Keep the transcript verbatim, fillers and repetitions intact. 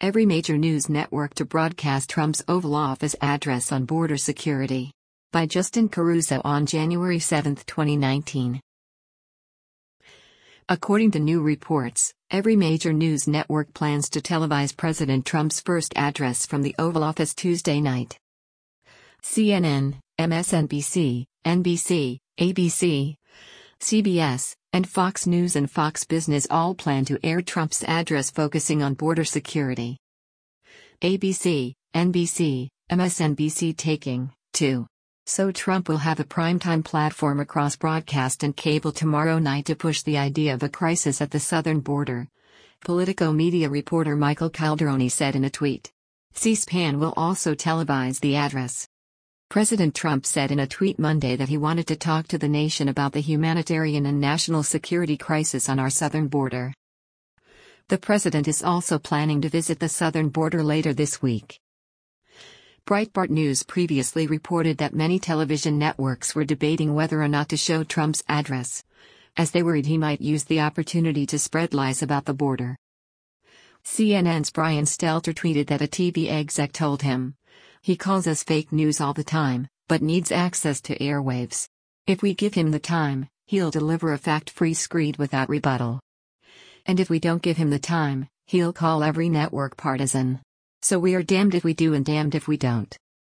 every major news network to broadcast Trump's Oval Office address on border security. By Justin Caruso on January seventh, twenty nineteen. According to new reports, every major news network plans to televise President Trump's first address from the Oval Office Tuesday night. C N N, M S N B C, N B C, A B C, C B S, and Fox News and Fox Business all plan to air Trump's address focusing on border security. A B C, N B C, M S N B C taking, too. So Trump will have a primetime platform across broadcast and cable tomorrow night to push the idea of a crisis at the southern border. Politico media reporter Michael Calderoni said in a tweet. C-SPAN will also televise the address. President Trump said in a tweet Monday that he wanted to talk to the nation about the humanitarian and national security crisis on our southern border. The president is also planning to visit the southern border later this week. Breitbart News previously reported that many television networks were debating whether or not to show Trump's address, as they worried he might use the opportunity to spread lies about the border. C N N's Brian Stelter tweeted that a T V exec told him, "He calls us fake news all the time, but needs access to airwaves. If we give him the time, he'll deliver a fact-free screed without rebuttal. And if we don't give him the time, he'll call every network partisan. So we are damned if we do and damned if we don't."